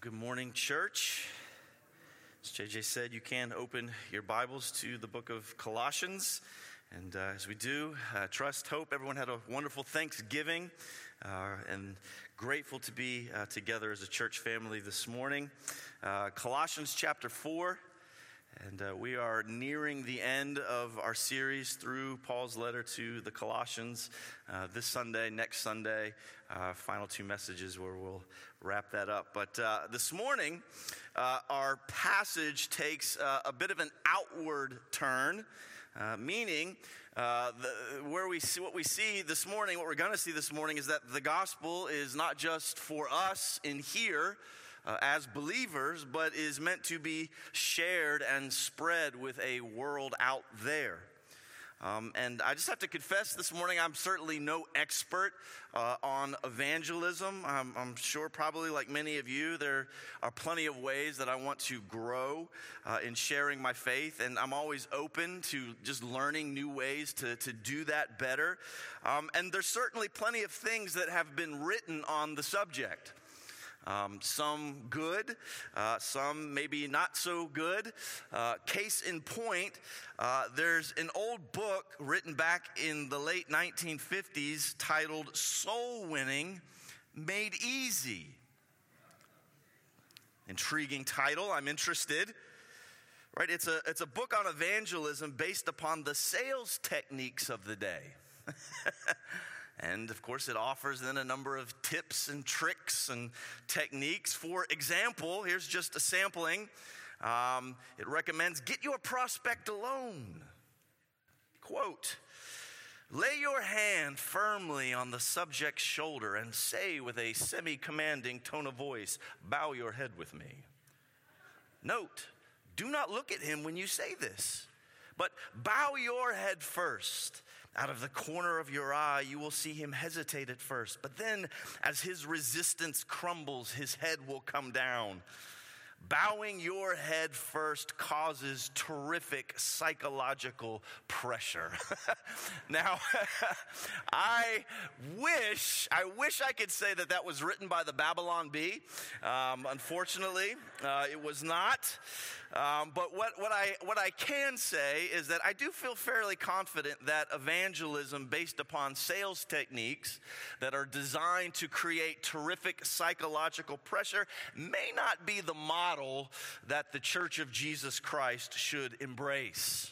Good morning, church. As JJ said, you can open your Bibles to the book of Colossians. And as we do, trust, hope everyone had a wonderful Thanksgiving and grateful to be together as a church family this morning. Colossians chapter 4. And we are nearing the end of our series through Paul's letter to the Colossians. This Sunday, next Sunday, final two messages where we'll wrap that up. But this morning, our passage takes a bit of an outward turn, meaning where we see what we see this morning, what we're going to see this morning is that the gospel is not just for us in here, as believers, but is meant to be shared and spread with a world out there. And I just have to confess this morning, I'm certainly no expert on evangelism. I'm sure probably like many of you, there are plenty of ways that I want to grow in sharing my faith. And I'm always open to just learning new ways to do that better. And there's certainly plenty of things that have been written on the subject. Some good, some maybe not so good. Case in point, there's an old book written back in the late 1950s titled Soul Winning Made Easy. Intriguing title, I'm interested. Right, it's a book on evangelism based upon the sales techniques of the day. And, of course, it offers then a number of tips and tricks and techniques. For example, here's just a sampling. It recommends, get your prospect alone. Quote, lay your hand firmly on the subject's shoulder and say with a semi-commanding tone of voice, bow your head with me. Note, do not look at him when you say this, but bow your head first. Out of the corner of your eye, you will see him hesitate at first. But then, as his resistance crumbles, his head will come down. Bowing your head first causes terrific psychological pressure. Now, I wish I could say that was written by the Babylon Bee. Unfortunately, it was not. But what I can say is that I do feel fairly confident that evangelism based upon sales techniques that are designed to create terrific psychological pressure may not be the model that the Church of Jesus Christ should embrace.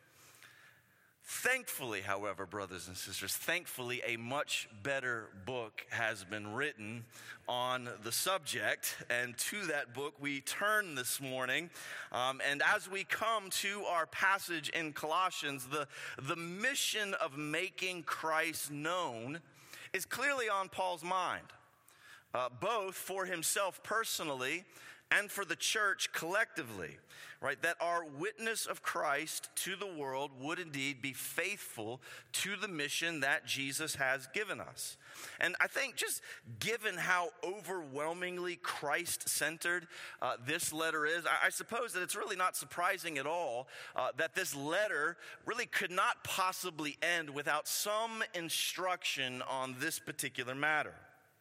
Thankfully, however, brothers and sisters, a much better book has been written on the subject. And to that book we turn this morning. And as we come to our passage in Colossians, the mission of making Christ known is clearly on Paul's mind, both for himself personally and for the church collectively, right? That our witness of Christ to the world would indeed be faithful to the mission that Jesus has given us. And I think just given how overwhelmingly Christ-centered this letter is, I suppose that it's really not surprising at all that this letter really could not possibly end without some instruction on this particular matter.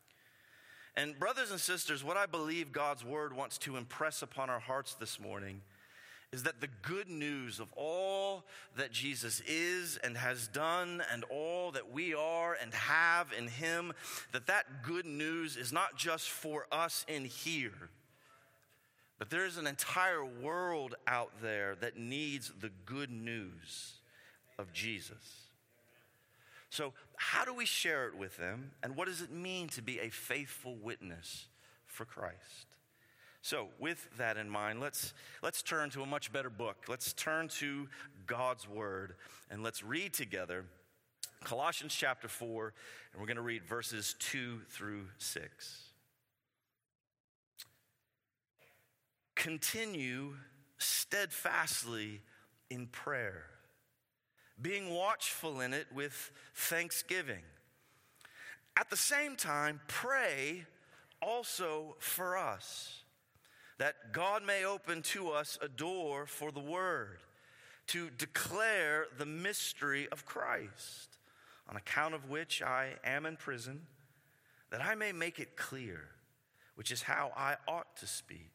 And brothers and sisters, what I believe God's word wants to impress upon our hearts this morning is that the good news of all that Jesus is and has done and all that we are and have in him, that good news is not just for us in here, but there is an entire world out there that needs the good news of Jesus. So how do we share it with them? And what does it mean to be a faithful witness for Christ? So with that in mind, let's turn to a much better book. Let's turn to God's word and let's read together Colossians chapter 4, and we're going to read verses 2 through 6. Continue steadfastly in prayer, being watchful in it with thanksgiving. At the same time, pray also for us, that God may open to us a door for the word, to declare the mystery of Christ, on account of which I am in prison, that I may make it clear which is how I ought to speak.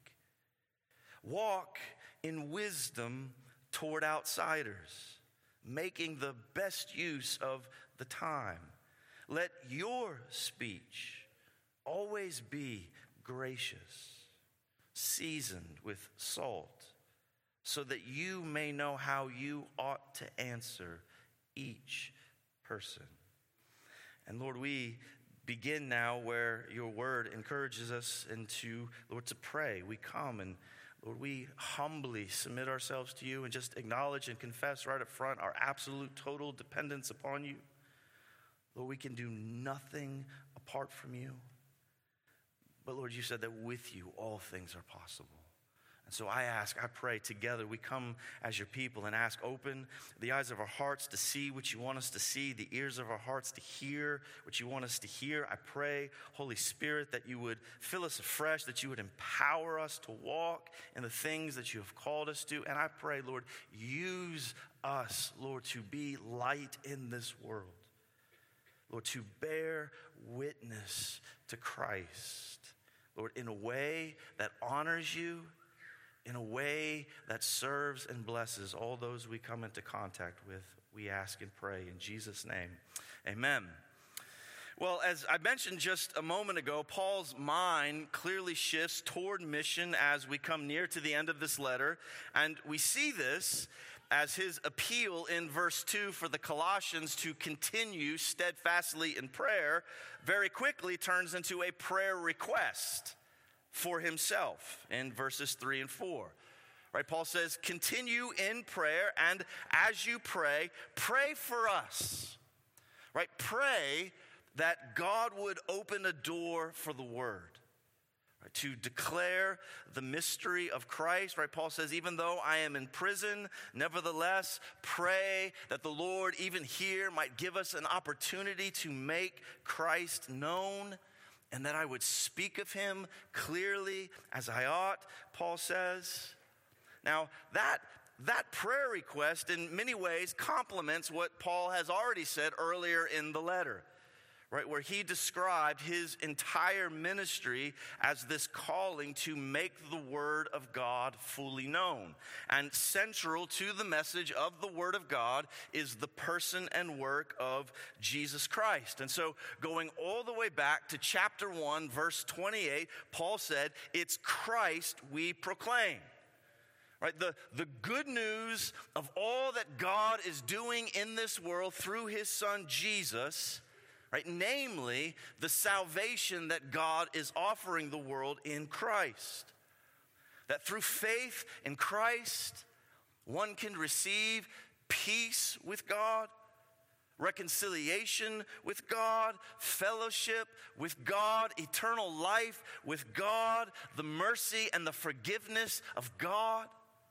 Walk in wisdom toward outsiders, making the best use of the time. Let your speech always be gracious, seasoned with salt, so that you may know how you ought to answer each person. And Lord, we begin now where your word encourages us into, Lord, to pray. We come and Lord, we humbly submit ourselves to you and just acknowledge and confess right up front our absolute total dependence upon you. Lord, we can do nothing apart from you. But Lord, you said that with you all things are possible. And so I pray together, we come as your people and ask, open the eyes of our hearts to see what you want us to see, the ears of our hearts to hear what you want us to hear. I pray, Holy Spirit, that you would fill us afresh, that you would empower us to walk in the things that you have called us to. And I pray, Lord, use us, Lord, to be light in this world. Lord, to bear witness to Christ. Lord, in a way that honors you, in a way that serves and blesses all those we come into contact with, we ask and pray in Jesus' name. Amen. Well, as I mentioned just a moment ago, Paul's mind clearly shifts toward mission as we come near to the end of this letter. And we see this as his appeal in verse 2 for the Colossians to continue steadfastly in prayer very quickly turns into a prayer request for himself in verses 3 and 4. Right, Paul says, continue in prayer, and as you pray, pray for us. Right, pray that God would open a door for the word. Right, to declare the mystery of Christ. Right, Paul says, even though I am in prison, nevertheless, pray that the Lord even here might give us an opportunity to make Christ known, and that I would speak of him clearly as I ought, Paul says. Now, that prayer request in many ways complements what Paul has already said earlier in the letter, right, where he described his entire ministry as this calling to make the word of God fully known. And central to the message of the word of God is the person and work of Jesus Christ. And so going all the way back to chapter 1, verse 28, Paul said, it's Christ we proclaim. Right, the good news of all that God is doing in this world through his son Jesus, right, namely the salvation that God is offering the world in Christ. That through faith in Christ, one can receive peace with God, reconciliation with God, fellowship with God, eternal life with God, the mercy and the forgiveness of God.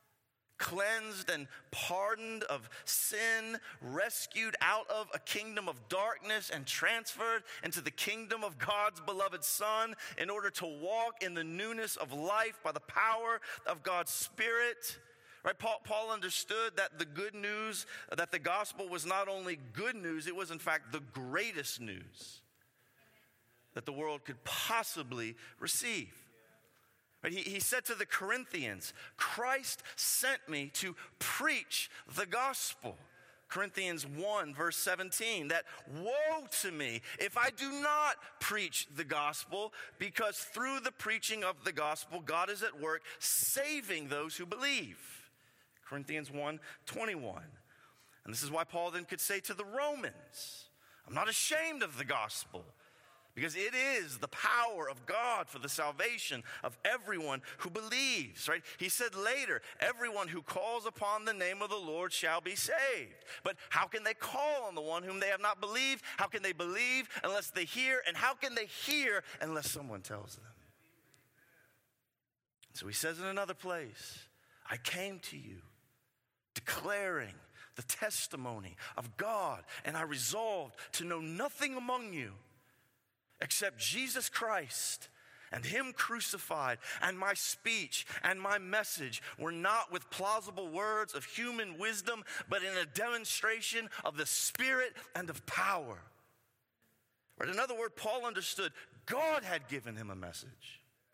Cleansed and pardoned of sin, rescued out of a kingdom of darkness and transferred into the kingdom of God's beloved Son in order to walk in the newness of life by the power of God's Spirit. Right? Paul understood that the good news, that the gospel was not only good news, it was in fact the greatest news that the world could possibly receive. He said to the Corinthians, Christ sent me to preach the gospel. Corinthians 1, verse 17, that woe to me if I do not preach the gospel, because through the preaching of the gospel, God is at work saving those who believe. Corinthians 1, 21. And this is why Paul then could say to the Romans, I'm not ashamed of the gospel, because it is the power of God for the salvation of everyone who believes, right? He said later, everyone who calls upon the name of the Lord shall be saved. But how can they call on the one whom they have not believed? How can they believe unless they hear? And how can they hear unless someone tells them? So he says in another place, I came to you declaring the testimony of God, and I resolved to know nothing among you except Jesus Christ and him crucified, and my speech and my message were not with plausible words of human wisdom, but in a demonstration of the Spirit and of power. Right? In other words, Paul understood God had given him a message.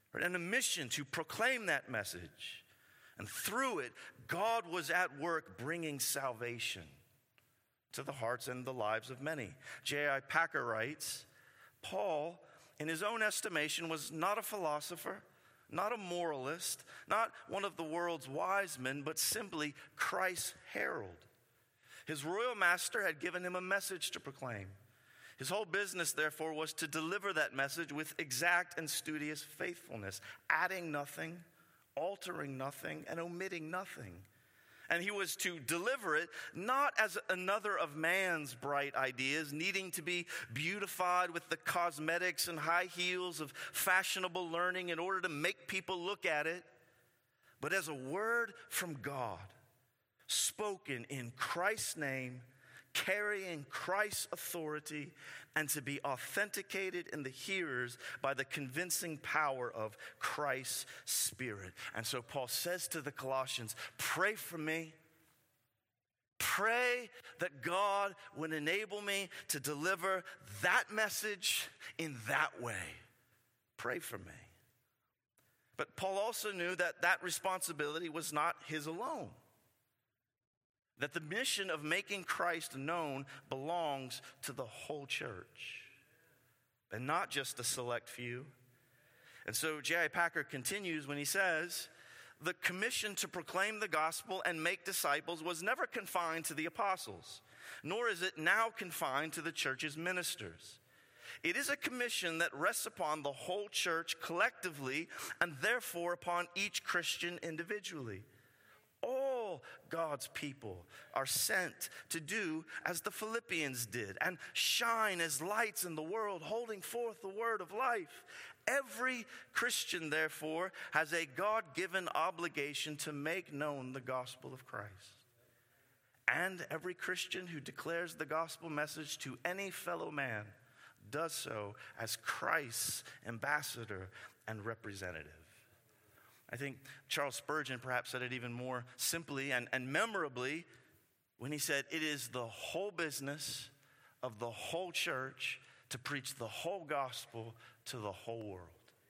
right? And a mission to proclaim that message. And through it, God was at work bringing salvation to the hearts and the lives of many. J.I. Packer writes, Paul, in his own estimation, was not a philosopher, not a moralist, not one of the world's wise men, but simply Christ's herald. His royal master had given him a message to proclaim. His whole business, therefore, was to deliver that message with exact and studious faithfulness, adding nothing, altering nothing, and omitting nothing. And he was to deliver it not as another of man's bright ideas, needing to be beautified with the cosmetics and high heels of fashionable learning in order to make people look at it, but as a word from God, spoken in Christ's name, carrying Christ's authority, and to be authenticated in the hearers by the convincing power of Christ's Spirit. And so Paul says to the Colossians, pray for me. Pray that God would enable me to deliver that message in that way. Pray for me. But Paul also knew that that responsibility was not his alone. That the mission of making Christ known belongs to the whole church and not just a select few. And so J.I. Packer continues when he says, the commission to proclaim the gospel and make disciples was never confined to the apostles, nor is it now confined to the church's ministers. It is a commission that rests upon the whole church collectively and therefore upon each Christian individually. All God's people are sent to do as the Philippians did and shine as lights in the world, holding forth the word of life. Every Christian, therefore, has a God-given obligation to make known the gospel of Christ. And every Christian who declares the gospel message to any fellow man does so as Christ's ambassador and representative. I think Charles Spurgeon perhaps said it even more simply and memorably when he said, it is the whole business of the whole church to preach the whole gospel to the whole world.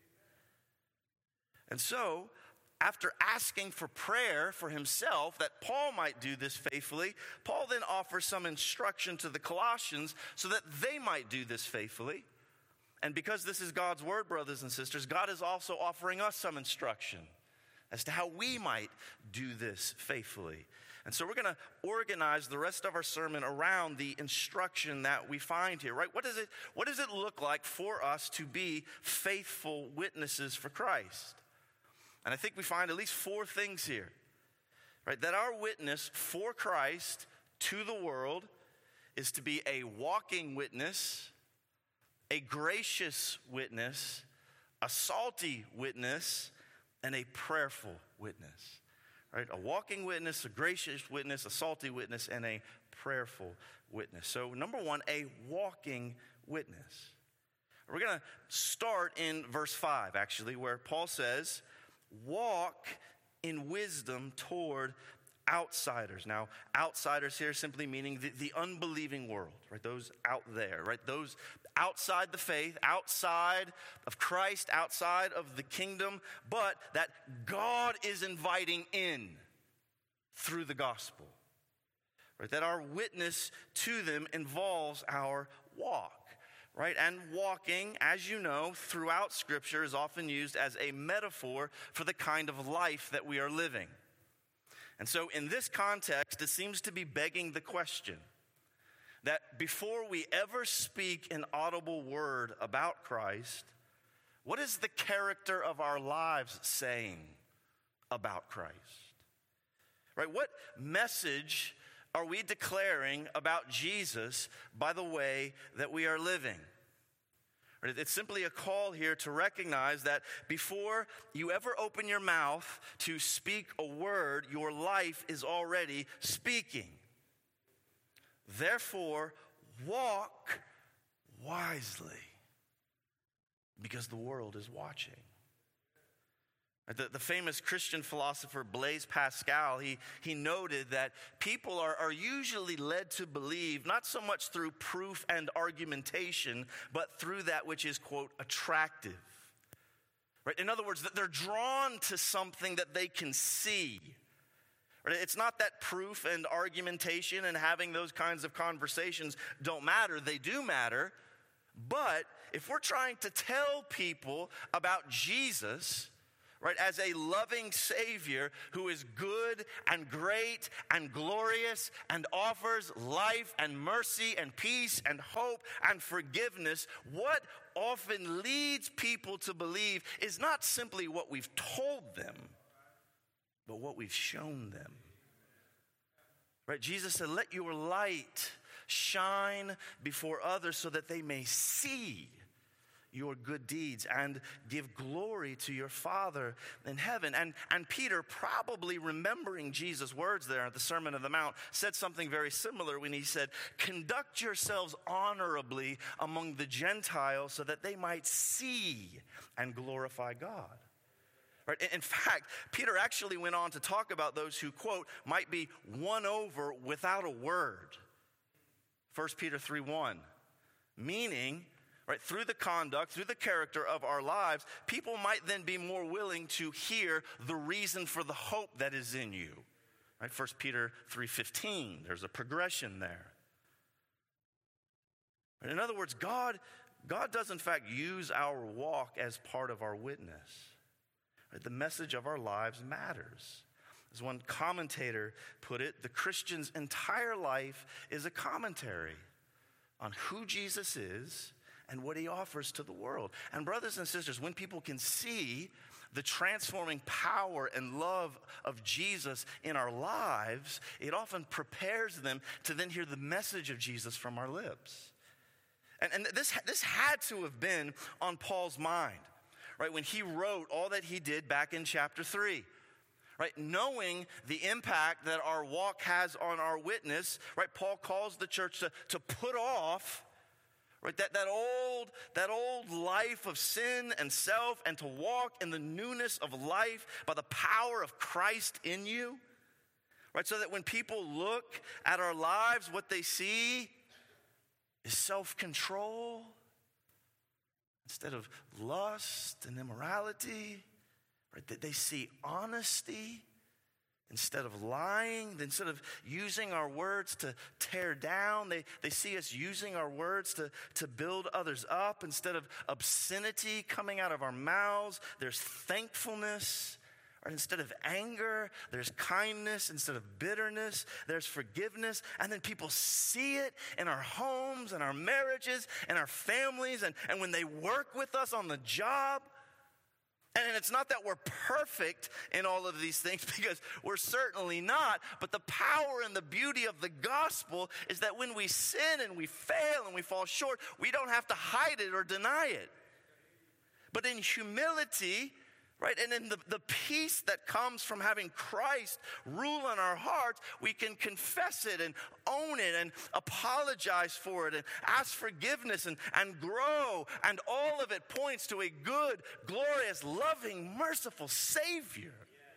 And so, after asking for prayer for himself that Paul might do this faithfully, Paul then offers some instruction to the Colossians so that they might do this faithfully. And because this is God's word, brothers and sisters, God is also offering us some instruction as to how we might do this faithfully. And so we're going to organize the rest of our sermon around the instruction that we find here, right? What does it look like for us to be faithful witnesses for Christ? And I think we find at least four things here, right? That our witness for Christ to the world is to be a walking witness, a gracious witness, a salty witness, and a prayerful witness. Right? A walking witness, a gracious witness, a salty witness, and a prayerful witness. So number one, a walking witness. We're going to start in verse 5, actually, where Paul says, walk in wisdom toward outsiders. Now, outsiders here simply meaning the unbelieving world, right? Those out there, right? Those outside the faith, outside of Christ, outside of the kingdom, but that God is inviting in through the gospel, right? That our witness to them involves our walk. Right? And walking, as you know, throughout Scripture is often used as a metaphor for the kind of life that we are living. And so in this context, it seems to be begging the question that before we ever speak an audible word about Christ, what is the character of our lives saying about Christ? Right? What message are we declaring about Jesus by the way that we are living? It's simply a call here to recognize that before you ever open your mouth to speak a word, your life is already speaking. Therefore, walk wisely because the world is watching. The famous Christian philosopher Blaise Pascal, he noted that people are usually led to believe not so much through proof and argumentation, but through that which is, quote, attractive. Right? In other words, that they're drawn to something that they can see. Right? It's not that proof and argumentation and having those kinds of conversations don't matter. They do matter. But if we're trying to tell people about Jesus, right, as a loving Savior who is good and great and glorious and offers life and mercy and peace and hope and forgiveness, what often leads people to believe is not simply what we've told them, but what we've shown them. Right? Jesus said, let your light shine before others so that they may see your good deeds and give glory to your Father in heaven. And Peter, probably remembering Jesus' words there at the Sermon on the Mount, said something very similar when he said, conduct yourselves honorably among the Gentiles so that they might see and glorify God. Right? In fact, Peter actually went on to talk about those who, quote, might be won over without a word. 1 Peter 3:1, meaning, right, through the conduct, through the character of our lives, people might then be more willing to hear the reason for the hope that is in you. Right? 1 Peter 3:15, there's a progression there. In other words, God does in fact use our walk as part of our witness. Right? The message of our lives matters. As one commentator put it, the Christian's entire life is a commentary on who Jesus is and what he offers to the world. And brothers and sisters, when people can see the transforming power and love of Jesus in our lives, it often prepares them to then hear the message of Jesus from our lips. And this had to have been on Paul's mind, right, when he wrote all that he did back in chapter 3. Right, knowing the impact that our walk has on our witness, right, Paul calls the church to put off, right, that old life of sin and self, and to walk in the newness of life by the power of Christ in you. Right, so that when people look at our lives, what they see is self-control instead of lust and immorality. Right, that they see honesty instead of lying, instead of using our words to tear down. They see us using our words to build others up instead of obscenity coming out of our mouths. There's thankfulness. Right, instead of anger, there's kindness. Instead of bitterness, there's forgiveness. And then people see it in our homes and our marriages and our families and when they work with us on the job. And it's not that we're perfect in all of these things, because we're certainly not. But the power and the beauty of the gospel is that when we sin and we fail and we fall short, we don't have to hide it or deny it. But in humility, right, and in the peace that comes from having Christ rule in our hearts, we can confess it and own it and apologize for it and ask forgiveness and grow. And all of it points to a good, glorious, loving, merciful Savior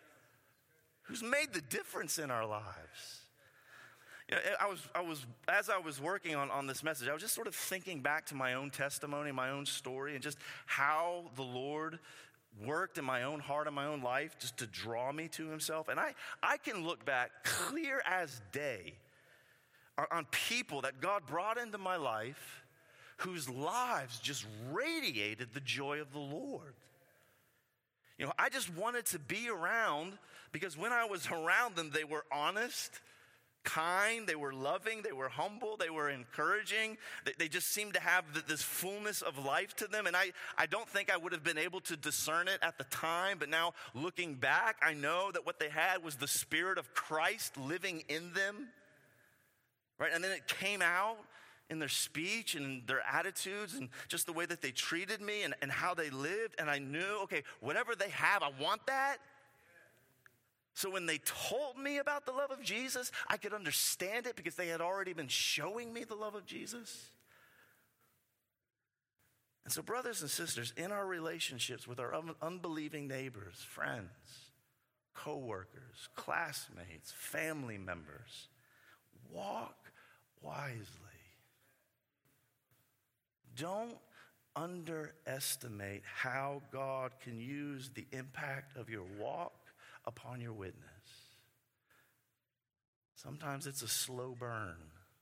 who's made the difference in our lives. You know, as I was working on this message, I was just sort of thinking back to my own testimony, my own story, and just how the Lord worked in my own heart and my own life just to draw me to himself. And I can look back clear as day on people that God brought into my life whose lives just radiated the joy of the Lord. You know, I just wanted to be around because when I was around them, they were honest, kind, they were loving, they were humble, they were encouraging. They just seemed to have this fullness of life to them. And I don't think I would have been able to discern it at the time, but now looking back, I know that what they had was the Spirit of Christ living in them. Right? And then it came out in their speech and their attitudes and just the way that they treated me and how they lived. And I knew, okay, whatever they have, I want that. So when they told me about the love of Jesus, I could understand it because they had already been showing me the love of Jesus. And so brothers and sisters, in our relationships with our unbelieving neighbors, friends, co-workers, classmates, family members, walk wisely. Don't underestimate how God can use the impact of your walk upon your witness. Sometimes it's a slow burn.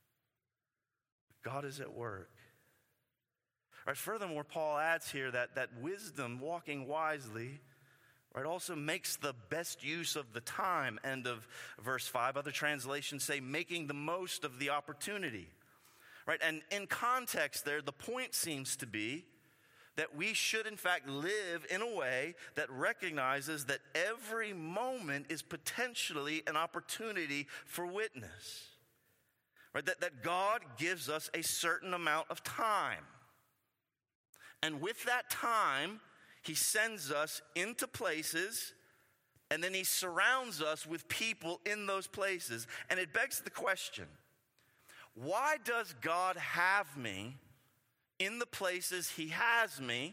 God is at work. Right, furthermore, Paul adds here that wisdom, walking wisely, right, also makes the best use of the time. End of verse 5. Other translations say making the most of the opportunity. Right, and in context there, the point seems to be that we should in fact live in a way that recognizes that every moment is potentially an opportunity for witness. Right, that God gives us a certain amount of time. And with that time, he sends us into places, and then he surrounds us with people in those places. And it begs the question, why does God have me in the places he has me,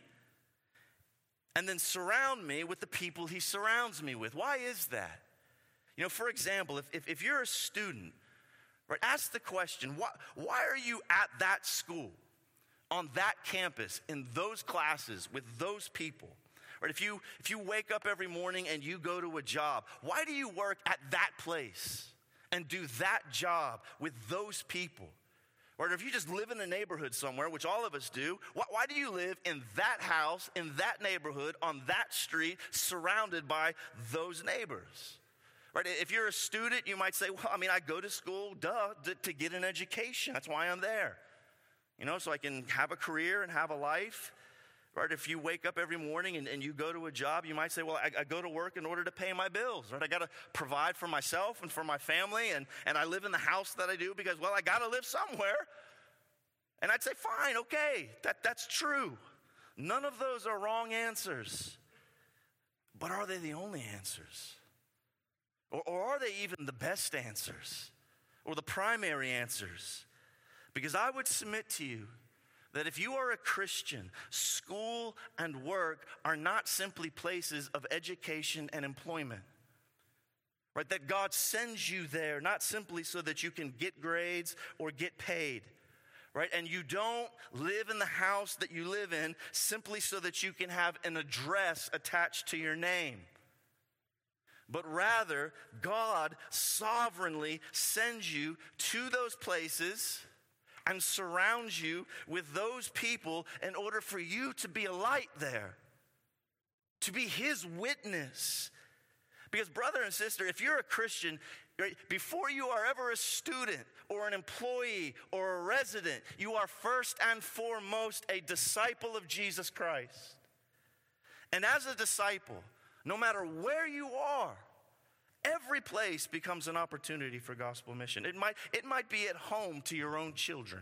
and then surround me with the people he surrounds me with? Why is that? You know, for example, if you're a student, right, ask the question, why are you at that school, on that campus, in those classes, with those people? Right, if you wake up every morning and you go to a job, why do you work at that place and do that job with those people? Or if you just live in a neighborhood somewhere, which all of us do, why do you live in that house, in that neighborhood, on that street, surrounded by those neighbors? Right? If you're a student, you might say, well, I go to school, to get an education. That's why I'm there. You know, so I can have a career and have a life. Right? If you wake up every morning and you go to a job, you might say, well, I go to work in order to pay my bills. Right? I got to provide for myself and for my family, and I live in the house that I do because, well, I got to live somewhere. And I'd say, fine, okay, that's true. None of those are wrong answers. But are they the only answers? Or are they even the best answers? Or the primary answers? Because I would submit to you that if you are a Christian, school and work are not simply places of education and employment. Right? That God sends you there not simply so that you can get grades or get paid. Right? And you don't live in the house that you live in simply so that you can have an address attached to your name. But rather, God sovereignly sends you to those places and surrounds you with those people in order for you to be a light there, to be his witness. Because brother and sister, if you're a Christian, right, before you are ever a student or an employee or a resident, you are first and foremost a disciple of Jesus Christ. And as a disciple, no matter where you are, every place becomes an opportunity for gospel mission. It might be at home to your own children.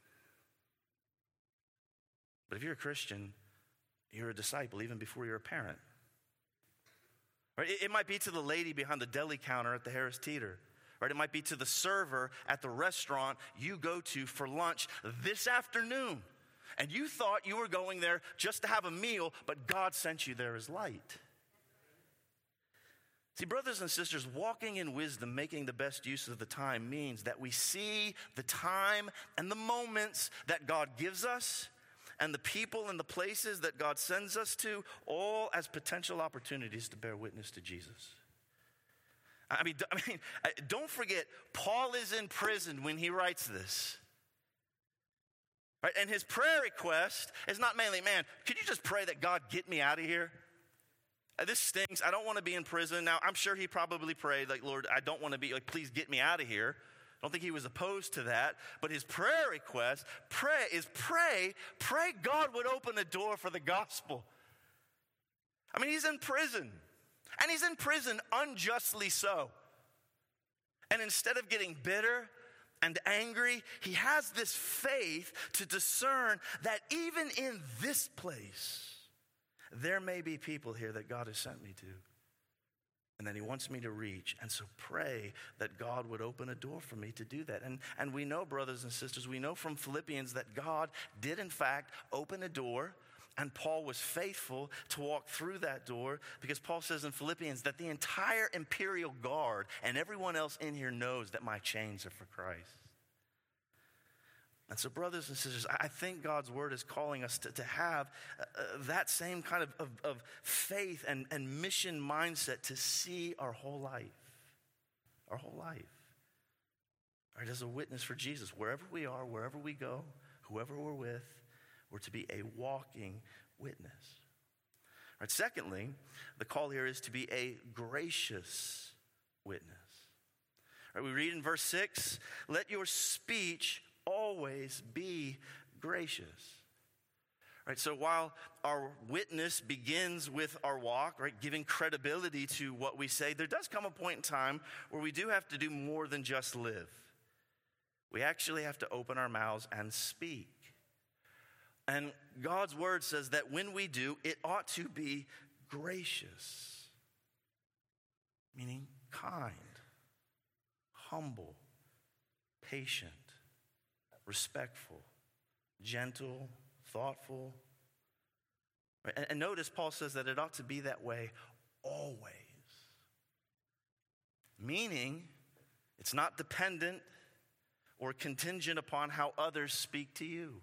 But if you're a Christian, you're a disciple even before you're a parent. Right? It might be to the lady behind the deli counter at the Harris Teeter. Right? It might be to the server at the restaurant you go to for lunch this afternoon. And you thought you were going there just to have a meal, but God sent you there as light. See, brothers and sisters, walking in wisdom, making the best use of the time means that we see the time and the moments that God gives us and the people and the places that God sends us to, all as potential opportunities to bear witness to Jesus. Don't forget, Paul is in prison when he writes this. Right? And his prayer request is not mainly, man, could you just pray that God get me out of here? This stinks. I don't want to be in prison. Now, I'm sure he probably prayed, like, Lord, I don't want to be, like, please get me out of here. I don't think he was opposed to that. But his prayer request, pray God would open a door for the gospel. He's in prison. And he's in prison unjustly so. And instead of getting bitter and angry, he has this faith to discern that even in this place, there may be people here that God has sent me to and that he wants me to reach. And so pray that God would open a door for me to do that. And we know, brothers and sisters, we know from Philippians that God did in fact open a door, and Paul was faithful to walk through that door, because Paul says in Philippians that the entire imperial guard and everyone else in here knows that my chains are for Christ. And so, brothers and sisters, I think God's word is calling us to have that same kind of faith and mission mindset to see our whole life. Our whole life. Right, as a witness for Jesus, wherever we are, wherever we go, whoever we're with, we're to be a walking witness. Right, secondly, the call here is to be a gracious witness. Right, we read in verse 6, let your speech always be gracious. Right, so while our witness begins with our walk, right, giving credibility to what we say, there does come a point in time where we do have to do more than just live. We actually have to open our mouths and speak. And God's word says that when we do, it ought to be gracious, meaning kind, humble, patient, respectful, gentle, thoughtful. Right? And notice Paul says that it ought to be that way always. Meaning, it's not dependent or contingent upon how others speak to you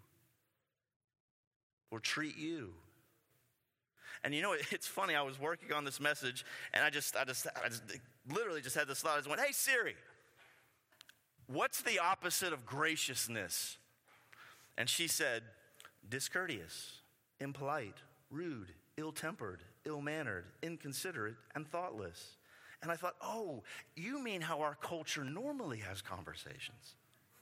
or treat you. And you know, it's funny, I was working on this message and I just literally just had this thought. I just went, hey Siri, what's the opposite of graciousness? And she said, discourteous, impolite, rude, ill-tempered, ill-mannered, inconsiderate, and thoughtless. And I thought, oh, you mean how our culture normally has conversations.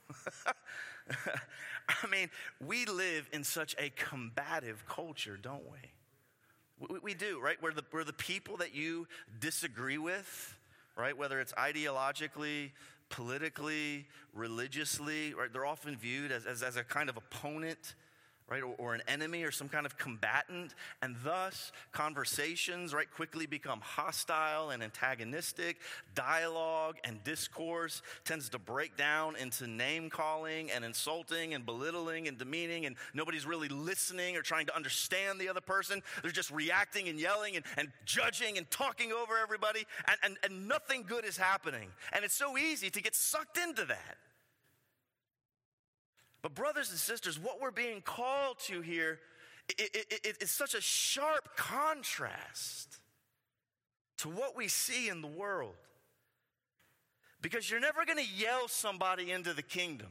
I mean, we live in such a combative culture, don't we? We do, right? We're the people that you disagree with, right? Whether it's ideologically, politically, religiously, right? They're often viewed as a kind of opponent, right? Or an enemy or some kind of combatant. And thus, conversations, right, quickly become hostile and antagonistic. Dialogue and discourse tends to break down into name-calling and insulting and belittling and demeaning. And nobody's really listening or trying to understand the other person. They're just reacting and yelling and judging and talking over everybody. And nothing good is happening. And it's so easy to get sucked into that. But brothers and sisters, what we're being called to here is such a sharp contrast to what we see in the world. Because you're never going to yell somebody into the kingdom.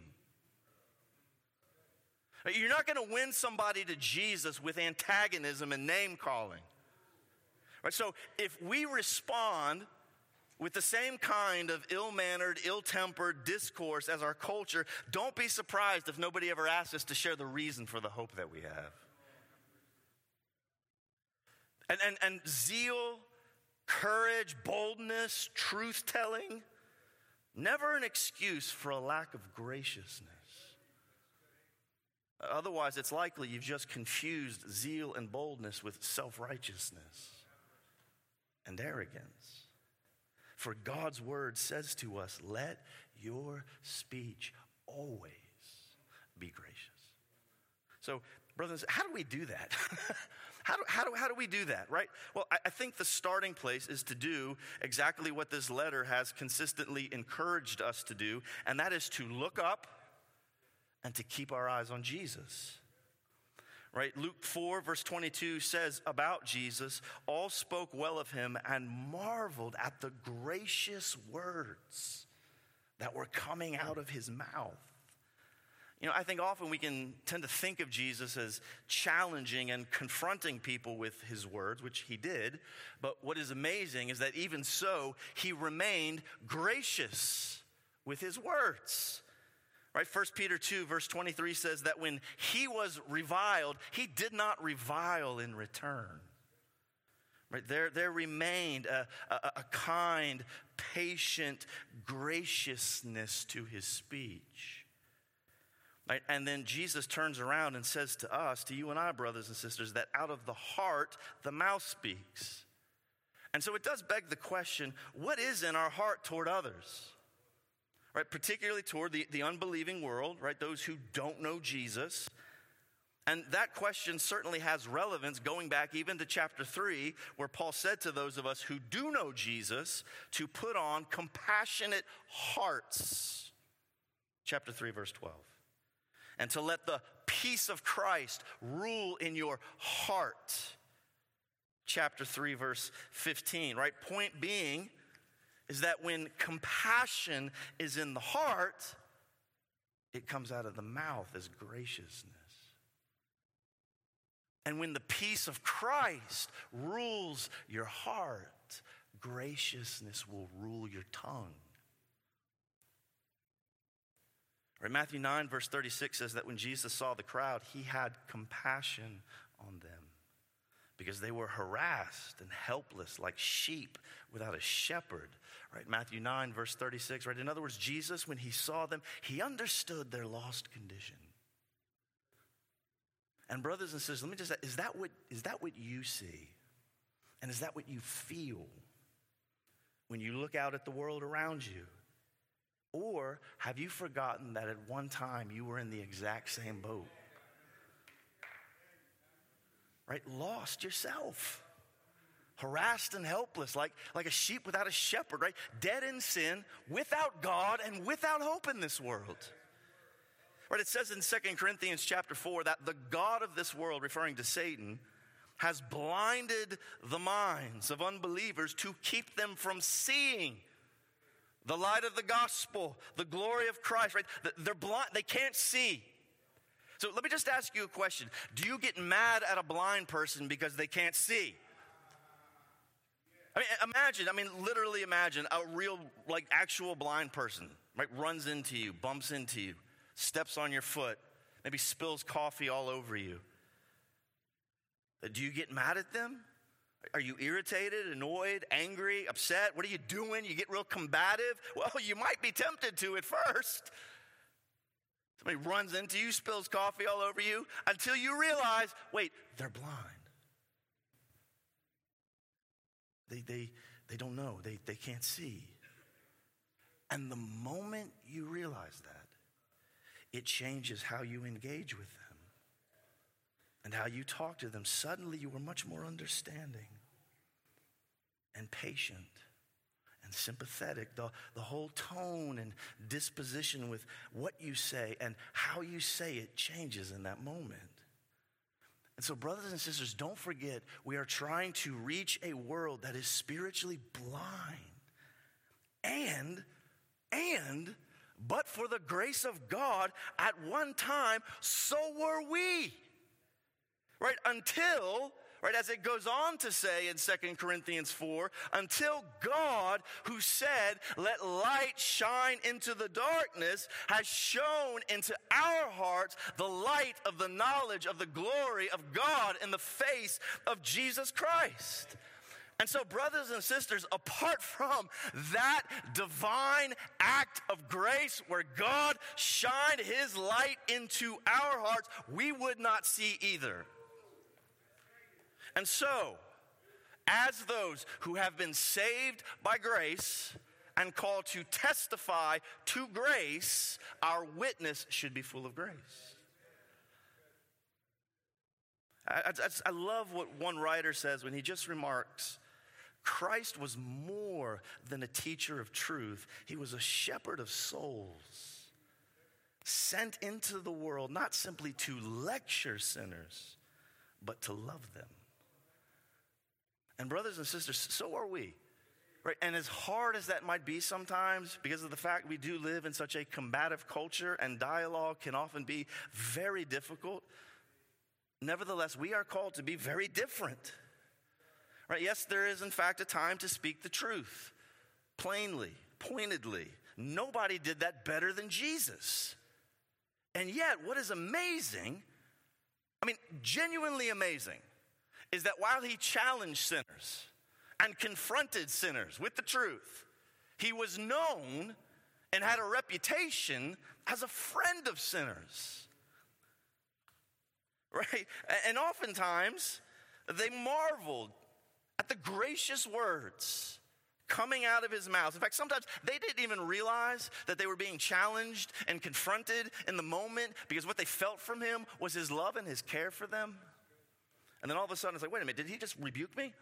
You're not going to win somebody to Jesus with antagonism and name-calling. Right? So if we respond with the same kind of ill-mannered, ill-tempered discourse as our culture, don't be surprised if nobody ever asks us to share the reason for the hope that we have. And zeal, courage, boldness, truth-telling, never an excuse for a lack of graciousness. Otherwise, it's likely you've just confused zeal and boldness with self-righteousness and arrogance. For God's word says to us, let your speech always be gracious. So, brothers, how do we do that? How do we do that, right? Well, I think the starting place is to do exactly what this letter has consistently encouraged us to do, and that is to look up and to keep our eyes on Jesus. Right? Luke 4 verse 22 says about Jesus, all spoke well of him and marveled at the gracious words that were coming out of his mouth. You know, I think often we can tend to think of Jesus as challenging and confronting people with his words, which he did. But what is amazing is that even so, he remained gracious with his words. Right, 1 Peter 2 verse 23 says that when he was reviled, he did not revile in return. Right, there remained a kind, patient graciousness to his speech. Right, and then Jesus turns around and says to us, to you and I, brothers and sisters, that out of the heart, the mouth speaks. And so it does beg the question, what is in our heart toward others? Right, particularly toward the unbelieving world, right, those who don't know Jesus. And that question certainly has relevance going back even to chapter 3, where Paul said to those of us who do know Jesus to put on compassionate hearts. Chapter 3, verse 12. and to let the peace of Christ rule in your heart. Chapter 3, verse 15, right? Point being is that when compassion is in the heart, it comes out of the mouth as graciousness. And when the peace of Christ rules your heart, graciousness will rule your tongue. Right, Matthew 9, verse 36 says that when Jesus saw the crowd, he had compassion on them because they were harassed and helpless like sheep without a shepherd. Right, Matthew 9, verse 36. Right, in other words, Jesus, when he saw them, he understood their lost condition. And brothers and sisters, let me just say, is that what you see? And is that what you feel when you look out at the world around you? Or have you forgotten that at one time you were in the exact same boat? Right? Lost yourself. Harassed and helpless, like a sheep without a shepherd, right? Dead in sin, without God, and without hope in this world. Right? It says in 2 Corinthians chapter 4 that the God of this world, referring to Satan, has blinded the minds of unbelievers to keep them from seeing the light of the gospel, the glory of Christ, right? They're blind, they can't see. So let me just ask you a question. Do you get mad at a blind person because they can't see? Literally imagine a real, actual blind person, right? Runs into you, bumps into you, steps on your foot, maybe spills coffee all over you. Do you get mad at them? Are you irritated, annoyed, angry, upset? What are you doing? You get real combative? Well, you might be tempted to at first. Somebody runs into you, spills coffee all over you, until you realize, wait, they're blind. They don't know. They can't see. And the moment you realize that, it changes how you engage with them and how you talk to them. Suddenly you are much more understanding and patient and sympathetic. The whole tone and disposition with what you say and how you say it changes in that moment. And so, brothers and sisters, don't forget, we are trying to reach a world that is spiritually blind. But for the grace of God, at one time, so were we. Right? Until, right, as it goes on to say in 2 Corinthians 4, until God, who said, let light shine into the darkness, has shown into our hearts the light of the knowledge of the glory of God in the face of Jesus Christ. And so, brothers and sisters, apart from that divine act of grace where God shined his light into our hearts, we would not see either. And so, as those who have been saved by grace and called to testify to grace, our witness should be full of grace. I love what one writer says when he just remarks, Christ was more than a teacher of truth. He was a shepherd of souls, sent into the world not simply to lecture sinners, but to love them. And brothers and sisters, so are we. Right? And as hard as that might be sometimes, because of the fact we do live in such a combative culture and dialogue can often be very difficult, nevertheless, we are called to be very different. Right? Yes, there is in fact a time to speak the truth, plainly, pointedly. Nobody did that better than Jesus. And yet, what is amazing, genuinely amazing, is that while he challenged sinners and confronted sinners with the truth, he was known and had a reputation as a friend of sinners. Right? And oftentimes, they marveled at the gracious words coming out of his mouth. In fact, sometimes they didn't even realize that they were being challenged and confronted in the moment because what they felt from him was his love and his care for them. And then all of a sudden it's like, wait a minute, did he just rebuke me?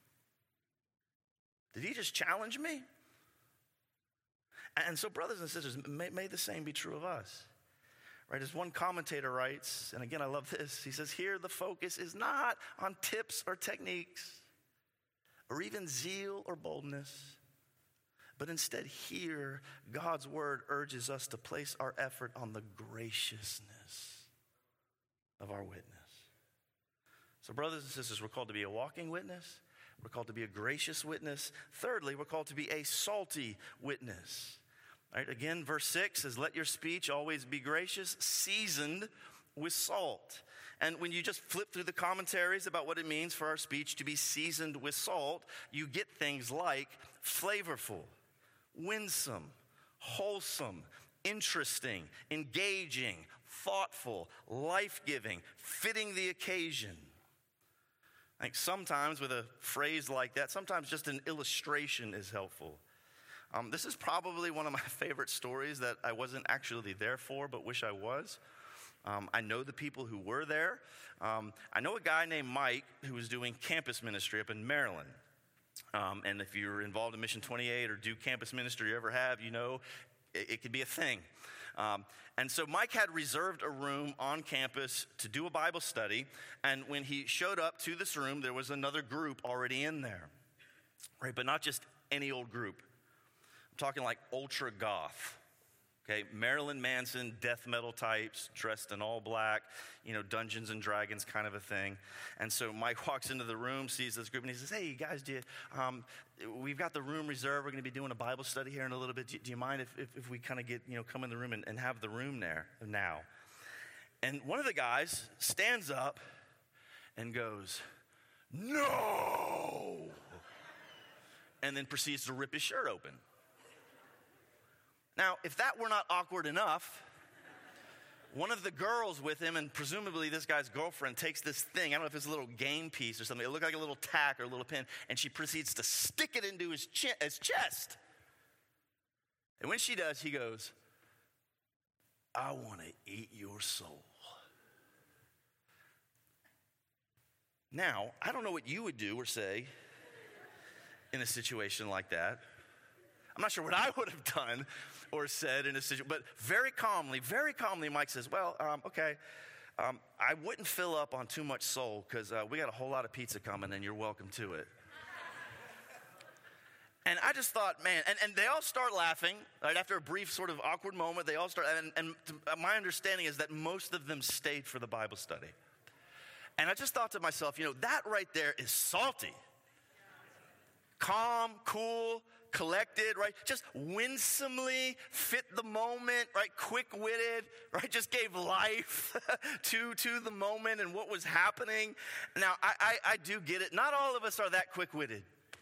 Did he just challenge me? And so brothers and sisters, may the same be true of us. Right, as one commentator writes, and again, I love this, he says, here the focus is not on tips or techniques or even zeal or boldness, but instead here, God's word urges us to place our effort on the graciousness of our witness. So brothers and sisters, we're called to be a walking witness. We're called to be a gracious witness. Thirdly, we're called to be a salty witness. All right, again, verse 6 says, let your speech always be gracious, seasoned with salt. And when you just flip through the commentaries about what it means for our speech to be seasoned with salt, you get things like flavorful, winsome, wholesome, interesting, engaging, thoughtful, life-giving, fitting the occasion. I think sometimes with a phrase like that, sometimes just an illustration is helpful. This is probably one of my favorite stories that I wasn't actually there for, but wish I was. I know the people who were there. I know a guy named Mike who was doing campus ministry up in Maryland. And if you're involved in Mission 28 or do campus ministry you ever have, you know it could be a thing. And so Mike had reserved a room on campus to do a Bible study. And when he showed up to this room, there was another group already in there. Right, but not just any old group. I'm talking like ultra goth. Okay, Marilyn Manson, death metal types, dressed in all black, Dungeons and Dragons kind of a thing. And so Mike walks into the room, sees this group, and he says, hey, guys, we've got the room reserved. We're going to be doing a Bible study here in a little bit. Do you mind if we kind of get, come in the room and have the room there now? And one of the guys stands up and goes, no! And then proceeds to rip his shirt open. Now, if that were not awkward enough, one of the girls with him, and presumably this guy's girlfriend, takes this thing, I don't know if it's a little game piece or something, it looked like a little tack or a little pin, and she proceeds to stick it into his chest. And when she does, he goes, I want to eat your soul. Now, I don't know what you would do or say in a situation like that. I'm not sure what I would have done or said in a situation, but very calmly, Mike says, well, okay, I wouldn't fill up on too much soul because we got a whole lot of pizza coming and you're welcome to it. And I just thought, man, and they all start laughing, right? After a brief sort of awkward moment, they all start, and my understanding is that most of them stayed for the Bible study. And I just thought to myself, that right there is salty. Calm, cool, collected, right? Just winsomely fit the moment, right? Quick-witted, right? Just gave life to the moment and what was happening. Now, I do get it. Not all of us are that quick-witted.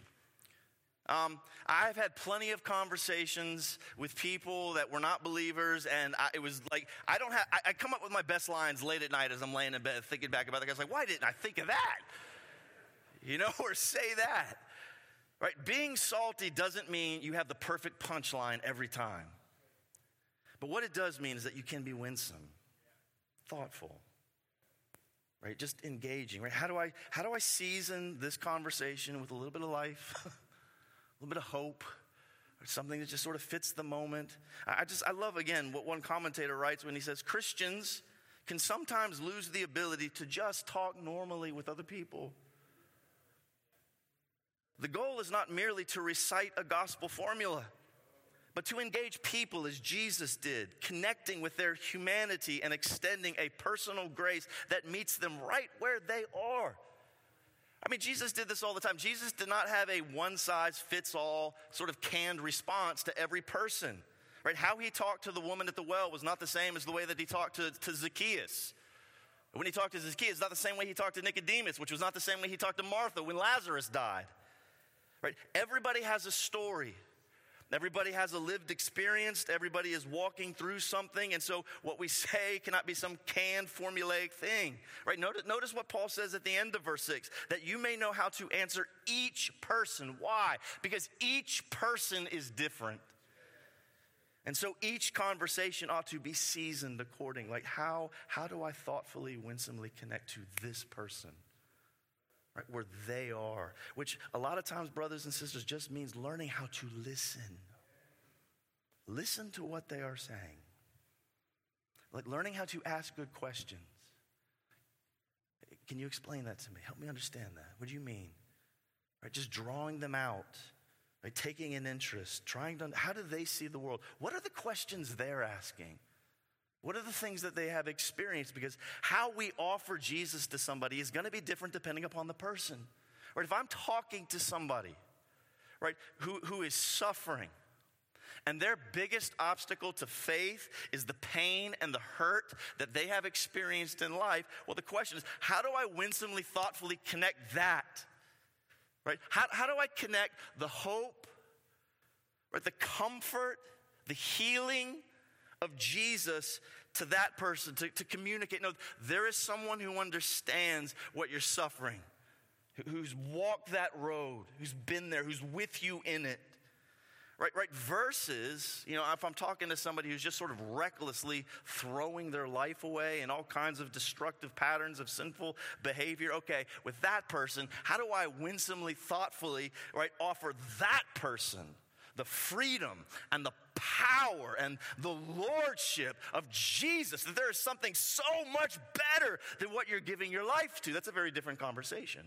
I've had plenty of conversations with people that were not believers, and it was like, I come up with my best lines late at night as I'm laying in bed thinking back about it. I was like, why didn't I think of that? Or say that. Right? Being salty doesn't mean you have the perfect punchline every time. But what it does mean is that you can be winsome, thoughtful, right? Just engaging, right? How do I season this conversation with a little bit of life, a little bit of hope, or something that just sort of fits the moment? I love, again, what one commentator writes when he says, Christians can sometimes lose the ability to just talk normally with other people. The goal is not merely to recite a gospel formula, but to engage people as Jesus did, connecting with their humanity and extending a personal grace that meets them right where they are. I mean, Jesus did this all the time. Jesus did not have a one-size-fits-all sort of canned response to every person. Right? How he talked to the woman at the well was not the same as the way that he talked to Zacchaeus. When he talked to Zacchaeus, it's not the same way he talked to Nicodemus, which was not the same way he talked to Martha when Lazarus died. Right? Everybody has a story. Everybody has a lived experience. Everybody is walking through something. And so what we say cannot be some canned formulaic thing. Right? Notice what Paul says at the end of verse 6, that you may know how to answer each person. Why? Because each person is different. And so each conversation ought to be seasoned according. Like how do I thoughtfully, winsomely connect to this person? Right, where they are, which a lot of times, brothers and sisters, just means learning how to listen. Listen to what they are saying. Like learning how to ask good questions. Can you explain that to me? Help me understand that. What do you mean? Right, just drawing them out, right, taking an interest, trying to, how do they see the world? What are the questions they're asking? What are the things that they have experienced? Because how we offer Jesus to somebody is going to be different depending upon the person. Right, if I'm talking to somebody, right, who is suffering, and their biggest obstacle to faith is the pain and the hurt that they have experienced in life, well, the question is, how do I winsomely, thoughtfully connect that? Right? How do I connect the hope, right, the comfort, the healing of Jesus to that person, to communicate? No, there is someone who understands what you're suffering, who's walked that road, who's been there, who's with you in it. Right, versus, if I'm talking to somebody who's just sort of recklessly throwing their life away in all kinds of destructive patterns of sinful behavior, okay, with that person, how do I winsomely, thoughtfully, right, offer that person the freedom and the power and the lordship of Jesus, that there is something so much better than what you're giving your life to? That's a very different conversation.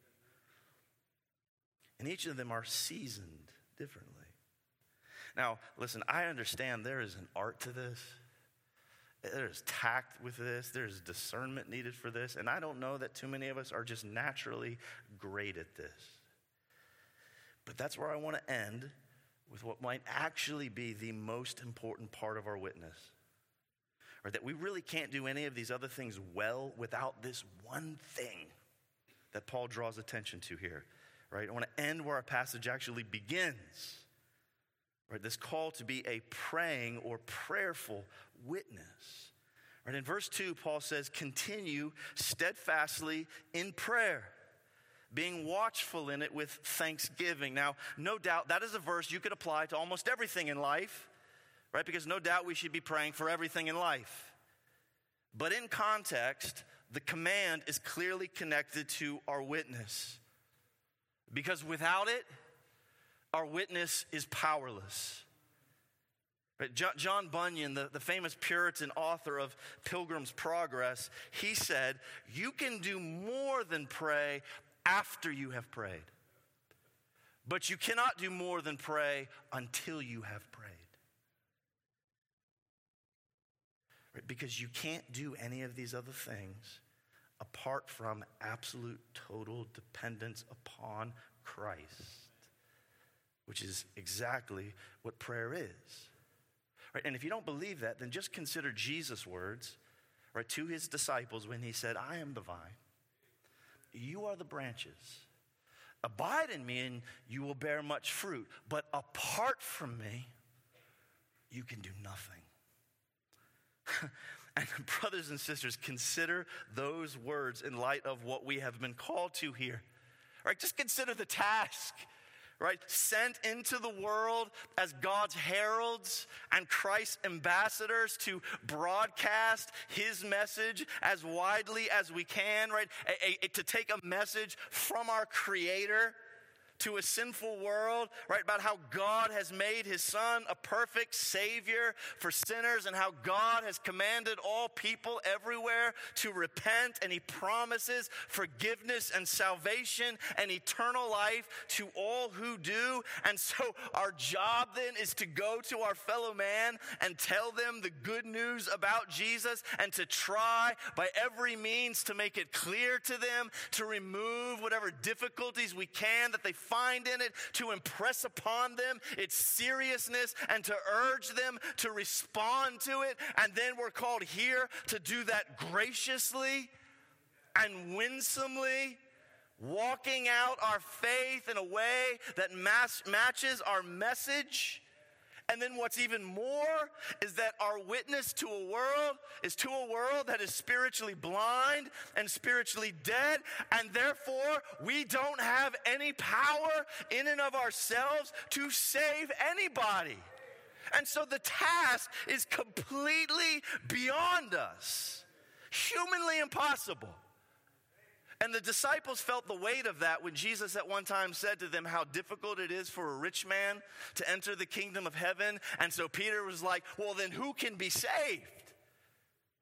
And each of them are seasoned differently. Now, listen, I understand there is an art to this. There is tact with this. There's discernment needed for this. And I don't know that too many of us are just naturally great at this. But that's where I want to end with what might actually be the most important part of our witness. Or that we really can't do any of these other things well without this one thing that Paul draws attention to here. Right? I want to end where our passage actually begins. Right, this call to be a praying or prayerful witness. Right, in verse 2, Paul says, continue steadfastly in prayer, being watchful in it with thanksgiving. Now, no doubt that is a verse you could apply to almost everything in life, right? Because no doubt we should be praying for everything in life. But in context, the command is clearly connected to our witness. Because without it, our witness is powerless. Right? John Bunyan, the famous Puritan author of Pilgrim's Progress, he said, you can do more than pray after you have prayed. But you cannot do more than pray until you have prayed. Right? Because you can't do any of these other things apart from absolute total dependence upon Christ. Which is exactly what prayer is. Right? And if you don't believe that, then just consider Jesus' words, right, to his disciples when he said, I am the vine. You are the branches. Abide in me and you will bear much fruit. But apart from me, you can do nothing. And brothers and sisters, consider those words in light of what we have been called to here. Right? Just consider the task. Right? Sent into the world as God's heralds and Christ's ambassadors to broadcast his message as widely as we can, right? To take a message from our Creator to a sinful world, right, about how God has made his Son a perfect Savior for sinners and how God has commanded all people everywhere to repent, and he promises forgiveness and salvation and eternal life to all who do. And so our job then is to go to our fellow man and tell them the good news about Jesus, and to try by every means to make it clear to them, to remove whatever difficulties we can that they find in it, to impress upon them its seriousness and to urge them to respond to it. And then we're called here to do that graciously and winsomely, walking out our faith in a way that matches our message. And then what's even more is that our witness to a world that is spiritually blind and spiritually dead, and therefore we don't have any power in and of ourselves to save anybody. And so the task is completely beyond us, humanly impossible. And the disciples felt the weight of that when Jesus at one time said to them how difficult it is for a rich man to enter the kingdom of heaven. And so Peter was like, well, then who can be saved?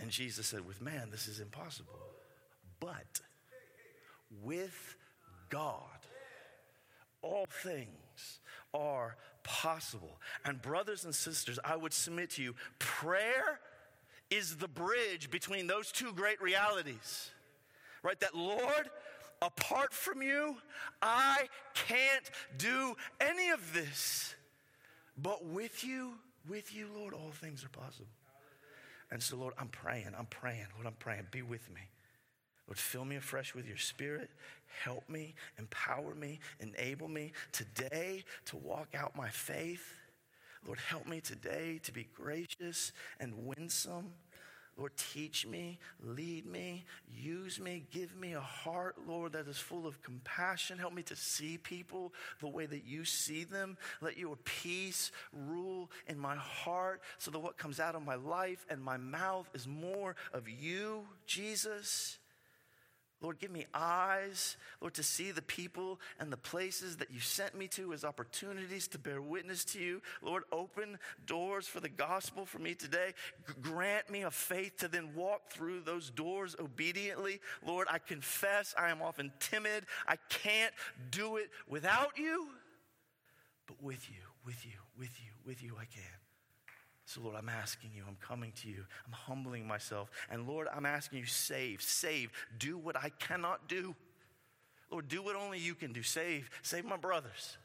And Jesus said, with man, this is impossible. But with God, all things are possible. And brothers and sisters, I would submit to you, prayer is the bridge between those two great realities. Right? That, Lord, apart from you, I can't do any of this. But with you, Lord, all things are possible. And so, Lord, I'm praying. Lord, I'm praying. Be with me. Lord, fill me afresh with your Spirit. Help me, empower me, enable me today to walk out my faith. Lord, help me today to be gracious and winsome. Lord, teach me, lead me, use me, give me a heart, Lord, that is full of compassion. Help me to see people the way that you see them. Let your peace rule in my heart so that what comes out of my life and my mouth is more of you, Jesus. Lord, give me eyes, Lord, to see the people and the places that you sent me to as opportunities to bear witness to you. Lord, open doors for the gospel for me today. Grant me a faith to then walk through those doors obediently. Lord, I confess I am often timid. I can't do it without you, but with you I can. So, Lord, I'm asking you, I'm coming to you, I'm humbling myself. And, Lord, I'm asking you, save, do what I cannot do. Lord, do what only you can do. Save my brothers.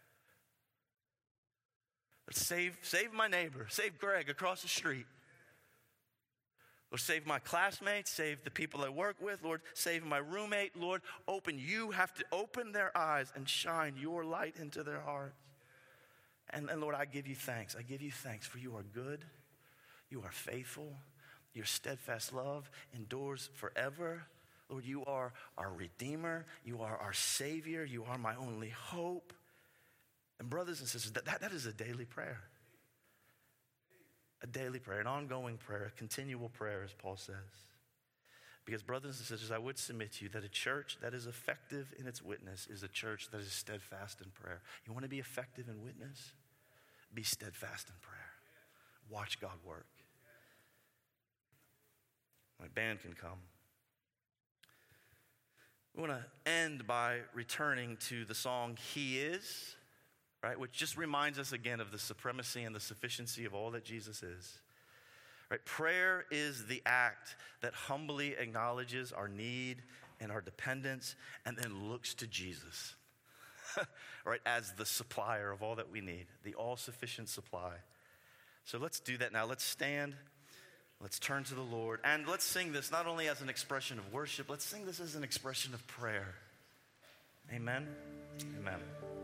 Save my neighbor, save Greg across the street. Lord, save my classmates, save the people I work with. Lord, save my roommate. Lord, you have to open their eyes and shine your light into their hearts. And Lord, I give you thanks. For you are good. You are faithful. Your steadfast love endures forever. Lord, you are our Redeemer. You are our Savior. You are my only hope. And brothers and sisters, that is a daily prayer. A daily prayer, an ongoing prayer, a continual prayer, as Paul says. Because brothers and sisters, I would submit to you that a church that is effective in its witness is a church that is steadfast in prayer. You want to be effective in witness? Be steadfast in prayer. Watch God work. My band can come. We want to end by returning to the song, He Is, right? Which just reminds us again of the supremacy and the sufficiency of all that Jesus is. Right? Prayer is the act that humbly acknowledges our need and our dependence and then looks to Jesus, right, as the supplier of all that we need, the all-sufficient supply. So let's do that now. Let's stand. Let's turn to the Lord. And let's sing this not only as an expression of worship, let's sing this as an expression of prayer. Amen. Amen.